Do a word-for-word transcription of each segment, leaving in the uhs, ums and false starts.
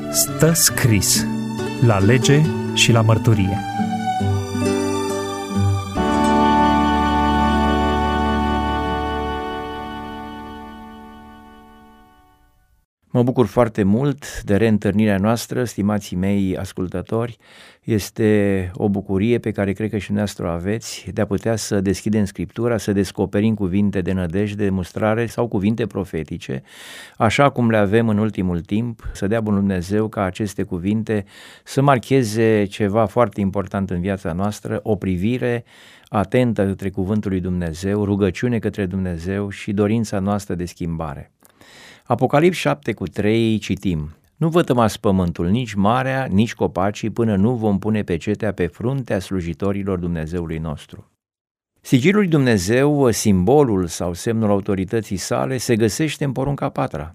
Stă scris la lege și la mărturie. Mă bucur foarte mult de reîntâlnirea noastră, stimații mei ascultători. Este o bucurie pe care cred că și dumneavoastră o aveți, de a putea să deschidem Scriptura, să descoperim cuvinte de nădejde, de mustrare sau cuvinte profetice, așa cum le avem în ultimul timp, să dea bunul Dumnezeu ca aceste cuvinte să marcheze ceva foarte important în viața noastră, o privire atentă către cuvântul lui Dumnezeu, rugăciune către Dumnezeu și dorința noastră de schimbare. Apocalips șapte cu trei citim: Nu vă tămați pământul, nici marea, nici copacii, până nu vom pune pecetea pe fruntea slujitorilor Dumnezeului nostru. Sigilul lui Dumnezeu, simbolul sau semnul autorității sale, se găsește în porunca a patra.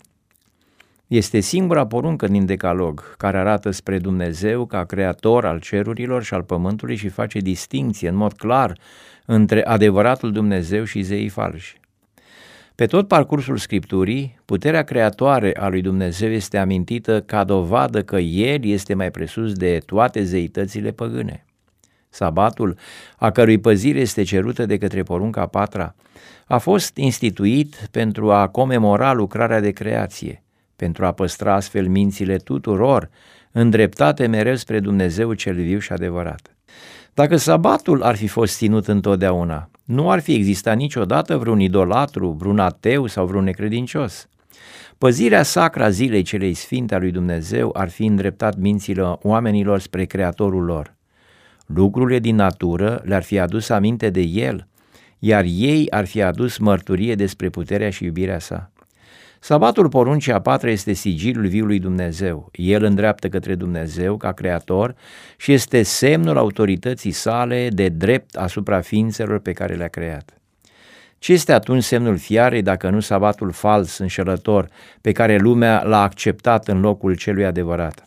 Este singura poruncă din Decalog care arată spre Dumnezeu ca creator al cerurilor și al pământului și face distinție în mod clar între adevăratul Dumnezeu și zeii falși. Pe tot parcursul Scripturii, puterea creatoare a lui Dumnezeu este amintită ca dovadă că El este mai presus de toate zeitățile păgâne. Sabatul, a cărui păzire este cerută de către porunca a patra, a fost instituit pentru a comemora lucrarea de creație, pentru a păstra astfel mințile tuturor îndreptate mereu spre Dumnezeu cel viu și adevărat. Dacă sabatul ar fi fost ținut întotdeauna, nu ar fi existat niciodată vreun idolatru, vreun ateu sau vreun necredincios. Păzirea sacra zilei celei sfinte a lui Dumnezeu ar fi îndreptat mințile oamenilor spre Creatorul lor. Lucrurile din natură le-ar fi adus aminte de El, iar ei ar fi adus mărturie despre puterea și iubirea sa. Sabatul poruncii a patra este sigilul viului Dumnezeu. El îndreaptă către Dumnezeu ca creator și este semnul autorității sale de drept asupra ființelor pe care le-a creat. Ce este atunci semnul fiarei dacă nu sabatul fals, înșelător, pe care lumea l-a acceptat în locul celui adevărat?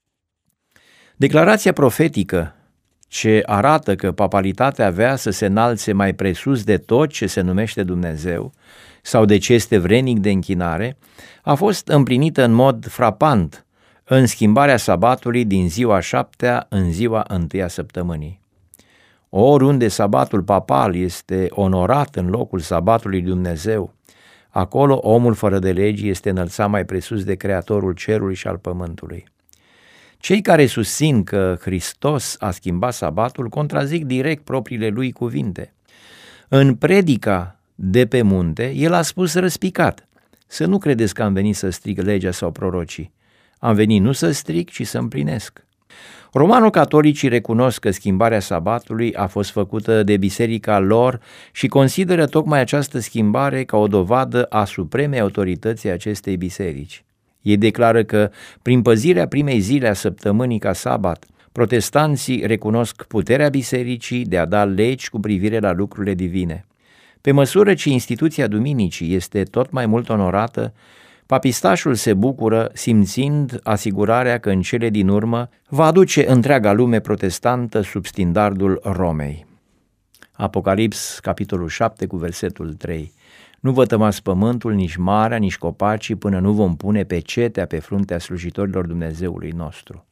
Declarația profetică ce arată că papalitatea avea să se înalțe mai presus de tot ce se numește Dumnezeu sau de ce este vrednic de închinare, a fost împlinită în mod frapant în schimbarea sabatului din ziua șaptea în ziua întâia săptămânii. Oriunde sabatul papal este onorat în locul sabatului Dumnezeu, acolo omul fără de legi este înălțat mai presus de Creatorul cerului și al pământului. Cei care susțin că Hristos a schimbat sabatul contrazic direct propriile lui cuvinte. În predica de pe munte, el a spus răspicat: să nu credeți că am venit să stric legea sau prorocii. Am venit nu să stric, ci să împlinesc. Romano-catolicii recunosc că schimbarea sabatului a fost făcută de biserica lor și consideră tocmai această schimbare ca o dovadă a supremei autorității acestei biserici. Ei declară că, prin păzirea primei zile a săptămânii ca sabat, protestanții recunosc puterea bisericii de a da legi cu privire la lucrurile divine. Pe măsură ce instituția duminicii este tot mai mult onorată, papistașul se bucură simțind asigurarea că în cele din urmă va aduce întreaga lume protestantă sub standardul Romei. Apocalips, capitolul șapte, cu versetul trei. Nu vă tămați pământul, nici marea, nici copacii, până nu vom pune pecetea pe fruntea slujitorilor Dumnezeului nostru.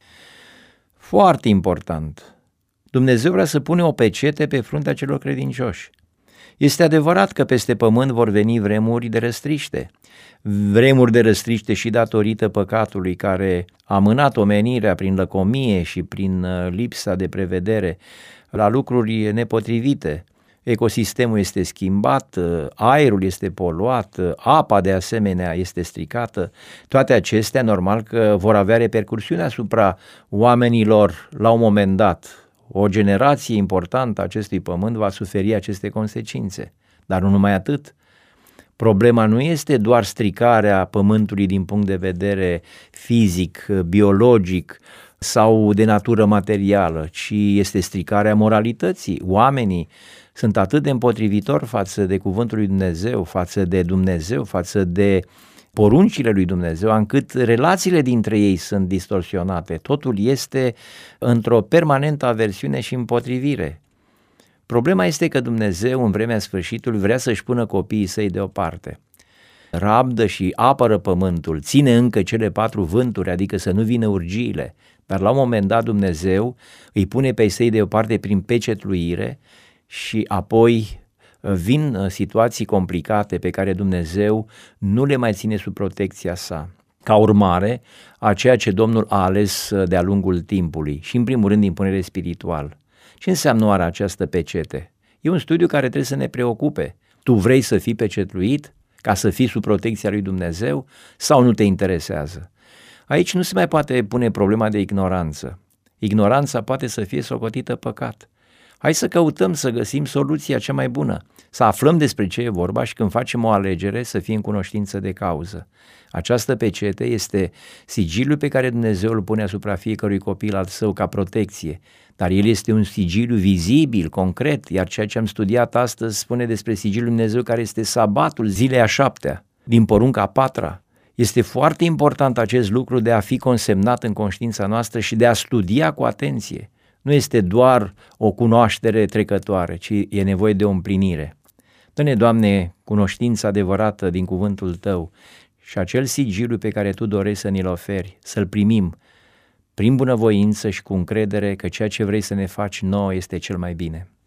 Foarte important. Dumnezeu vrea să pune o pecete pe fruntea celor credincioși. Este adevărat că peste pământ vor veni vremuri de răstriște, vremuri de răstriște și datorită păcatului care a mânat omenirea prin lăcomie și prin lipsa de prevedere la lucruri nepotrivite. Ecosistemul este schimbat, aerul este poluat, apa de asemenea este stricată. Toate acestea normal că vor avea repercursiuni asupra oamenilor la un moment dat. O generație importantă a acestui pământ va suferi aceste consecințe, dar nu numai atât. Problema nu este doar stricarea pământului din punct de vedere fizic, biologic sau de natură materială, ci este stricarea moralității. Oamenii sunt atât de împotrivitori față de cuvântul lui Dumnezeu, față de Dumnezeu, față de poruncile lui Dumnezeu, încât relațiile dintre ei sunt distorsionate. Totul este într-o permanentă aversiune și împotrivire. Problema este că Dumnezeu, în vremea sfârșitului, vrea să-și pună copiii săi deoparte. rabdă și apără pământul, ține încă cele patru vânturi, adică să nu vină urgiile, dar la un moment dat Dumnezeu îi pune pe Isai deoparte prin pecetluire și apoi vin situații complicate pe care Dumnezeu nu le mai ține sub protecția sa, ca urmare a ceea ce Domnul a ales de-a lungul timpului și în primul rând din punct de vedere spiritual. Ce înseamnă oare această pecete? E un studiu care trebuie să ne preocupe. Tu vrei să fii pecetluit ca să fii sub protecția lui Dumnezeu sau nu te interesează? Aici nu se mai poate pune problema de ignoranță. Ignoranța poate să fie socotită păcat. Hai să căutăm să găsim soluția cea mai bună, să aflăm despre ce e vorba și când facem o alegere să fim în cunoștință de cauză. Această pecete este sigiliul pe care Dumnezeu îl pune asupra fiecărui copil al său ca protecție, dar el este un sigiliu vizibil, concret, iar ceea ce am studiat astăzi spune despre sigiliul Dumnezeu care este sabatul, zilei a șaptea, din porunca a patra. Este foarte important acest lucru de a fi consemnat în conștiința noastră și de a studia cu atenție. Nu este doar o cunoaștere trecătoare, ci e nevoie de o împlinire. Dă-ne, Doamne, cunoștința adevărată din cuvântul Tău și acel sigiliu pe care Tu dorești să ni-l oferi, să-l primim prin bunăvoință și cu încredere că ceea ce vrei să ne faci nouă este cel mai bine.